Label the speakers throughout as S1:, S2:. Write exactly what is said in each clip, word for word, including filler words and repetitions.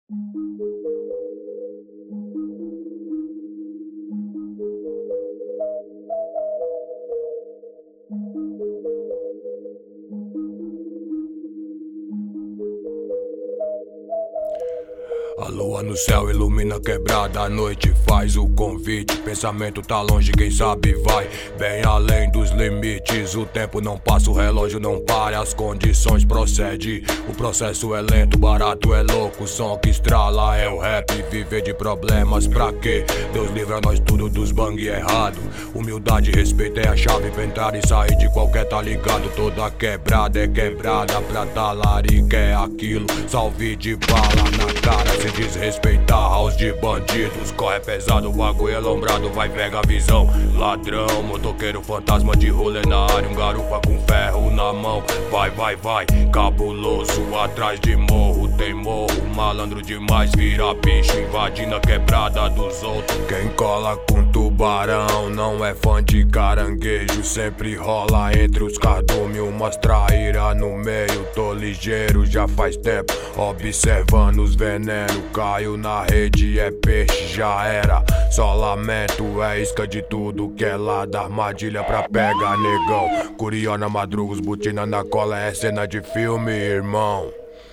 S1: A lua no céu ilumina a quebrada, a noite faz o convite. Pensamento tá longe, quem sabe vai bem além dos limites. O tempo não passa, o relógio não para, as condições procedem. O processo é lento, barato é louco, o som que estrala é o rap. Viver de problemas pra quê? Deus livra nós tudo dos bang errado. Humildade e respeito é a chave pra entrar e sair de qualquer tá ligado. Toda quebrada é quebrada pra talarica, é aquilo. Salve de bala na cara, se desrespeitar aos de bandidos. Corre pesado, o bagulho é lombrado, vai pega a visão. Ladrão, motoqueiro, fantasma de rolê na área, um garupa com ferro na mão. Vai, vai, vai, cabuloso atrás de morro. Tem morro, malandro demais, vira bicho, invadindo a quebrada dos outros. Quem cola com tubarão não é fã de caranguejo. Sempre rola entre os cardumes umas traíra no meio. Tô ligeiro já faz tempo, observando os venenos. Caio na rede, é peixe, já era. Só lamento, é isca de tudo que é lá da armadilha pra pegar negão. Curiona, madrugos, botina na cola, é cena de filme, irmão.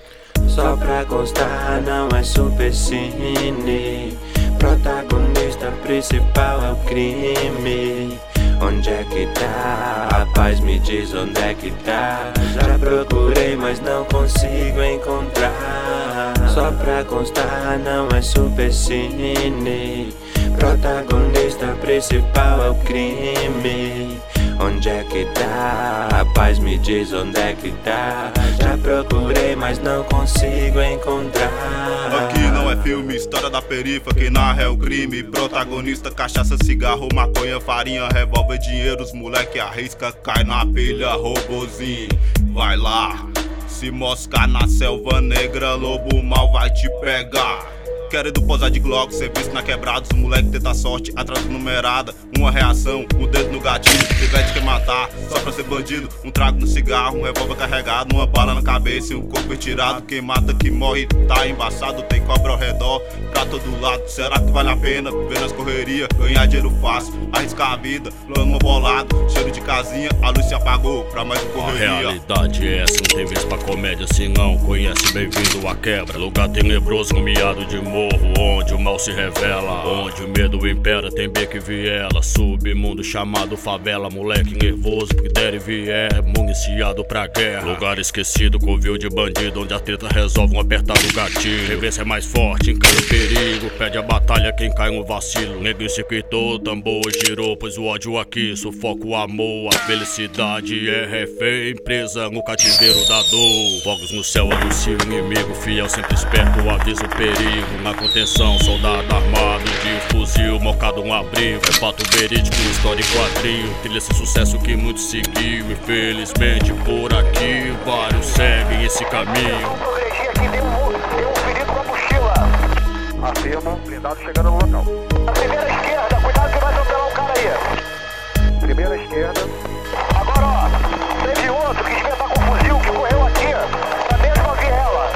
S2: Só pra constar, não é super cine. Protagonista principal é o crime. Onde é que tá? A paz me diz onde é que tá. Já procurei, mas não consigo encontrar. Só pra constar, não é super cine. Protagonista principal é o crime. Onde é que tá? A paz me diz onde é que tá. Já procurei, mas não consigo encontrar.
S3: Aqui não é filme, história da perifa. Quem narra é o crime. Protagonista, cachaça, cigarro, maconha, farinha, revólver, dinheiro. Os moleque arrisca, cai na pilha, robozinho. Vai lá, se moscar na selva negra, lobo mal vai te pegar. Querendo posar de Glock, serviço na quebrada, os moleque tenta sorte, atraso numerada. Uma reação, um dedo no gatilho, pivete quer matar, só pra ser bandido. Um trago no cigarro, um revólver carregado, uma bala na cabeça e um corpo retirado. Quem mata que morre tá embaçado, tem cobra ao redor, pra todo lado. Será que vale a pena viver nas correrias, ganhar dinheiro fácil, arriscar a vida, plano bolado, cheiro de casinha, a luz se apagou pra mais um correria.
S4: A realidade é essa, não tem vez pra comédia se não conhece, bem-vindo à quebra. Lugar tenebroso, nomeado de morro, onde o mal se revela, onde o medo impera, tem beco e viela. Submundo chamado favela, moleque nervoso porque der e vier, municiado pra guerra. Lugar esquecido, covil de bandido, onde a treta resolve um apertar do gatilho. Reversa é mais forte, encara o perigo, pede a batalha quem cai no vacilo. Negro circuitou, tambor girou, pois o ódio aqui sufoca o amor. A felicidade é refém, presa no cativeiro da dor. Fogos no céu anuncia o inimigo, fiel sempre esperto, avisa o perigo. Na contenção, soldado armado de fuzil, mocado um abrigo. É fato verídico, história e quadrinho. Trilha esse sucesso que muitos seguiu. Infelizmente por aqui vários seguem esse caminho.
S5: Vamos progredir aqui, tem um, tem um perigo com a mochila. Afirmo, blindado chegando no local. A primeira esquerda, cuidado que vai atropelar um cara aí. Primeira esquerda. Agora ó, teve outro que espetar com o fuzil que correu aqui, na mesma viela.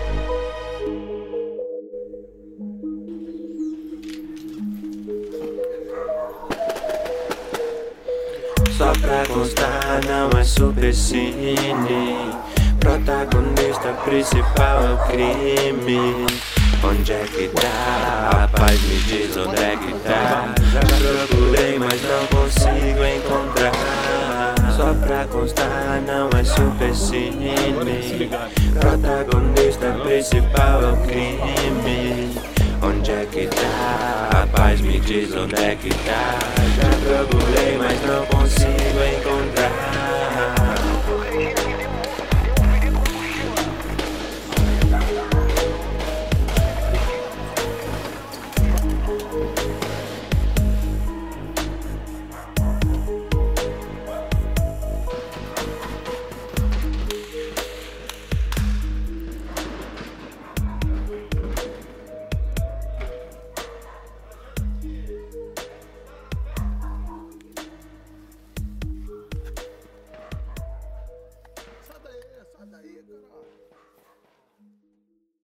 S2: Só pra constar, não é super cine. Protagonista principal é o crime. Onde é que tá? A paz me diz onde é que tá. Já procurei, mas não consigo encontrar. Só pra constar, não é super cine. Protagonista principal é o crime. Onde é que tá? A paz me diz onde é que tá. Já procurei, mas não consigo encontrar.